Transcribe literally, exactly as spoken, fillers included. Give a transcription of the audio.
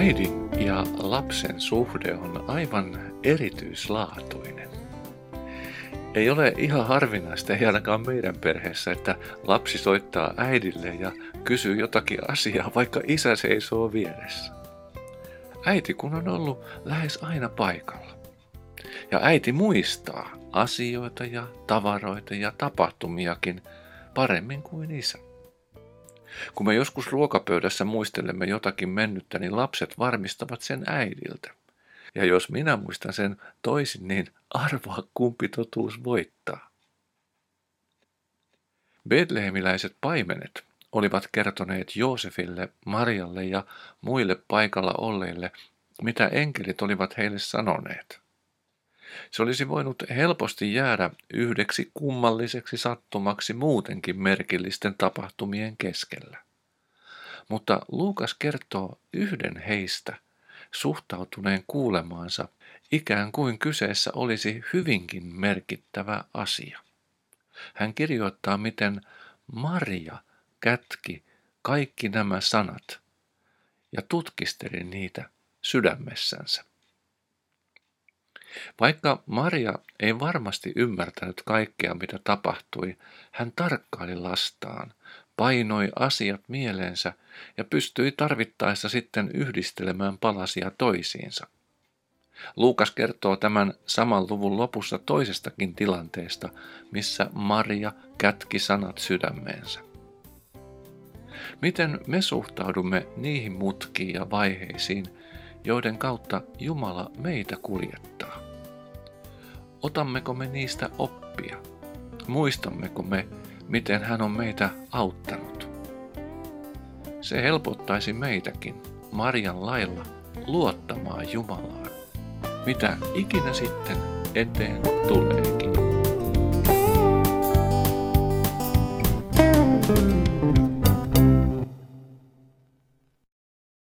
Äidin ja lapsen suhde on aivan erityislaatuinen. Ei ole ihan harvinaista, ei ainakaan meidän perheessä, että lapsi soittaa äidille ja kysyy jotakin asiaa, vaikka isä seisoo vieressä. Äiti kun on ollut lähes aina paikalla. Ja äiti muistaa asioita ja tavaroita ja tapahtumiakin paremmin kuin isä. Kun me joskus ruokapöydässä muistelemme jotakin mennyttä, niin lapset varmistavat sen äidiltä. Ja jos minä muistan sen toisin, niin arvaa kumpi totuus voittaa. Betlehemiläiset paimenet olivat kertoneet Joosefille, Marialle ja muille paikalla olleille, mitä enkelit olivat heille sanoneet. Se olisi voinut helposti jäädä yhdeksi kummalliseksi sattumaksi muutenkin merkillisten tapahtumien keskellä. Mutta Luukas kertoo yhden heistä suhtautuneen kuulemaansa ikään kuin kyseessä olisi hyvinkin merkittävä asia. Hän kirjoittaa, miten Maria kätki kaikki nämä sanat ja tutkisteli niitä sydämessänsä. Vaikka Maria ei varmasti ymmärtänyt kaikkea, mitä tapahtui, hän tarkkaili lastaan, painoi asiat mieleensä ja pystyi tarvittaessa sitten yhdistelemään palasia toisiinsa. Luukas kertoo tämän saman luvun lopussa toisestakin tilanteesta, missä Maria kätki sanat sydämeensä. Miten me suhtaudumme niihin mutkiin ja vaiheisiin, joiden kautta Jumala meitä kuljettaa? Otammeko me niistä oppia? Muistammeko me, miten hän on meitä auttanut? Se helpottaisi meitäkin Marian lailla luottamaan Jumalaan, mitä ikinä sitten eteen tuleekin.